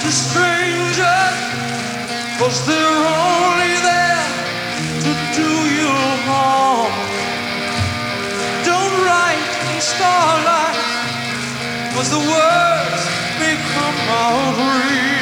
to strangers, 'cause they're only there to do you harm. Don't write in starlight, 'cause the words may come out real.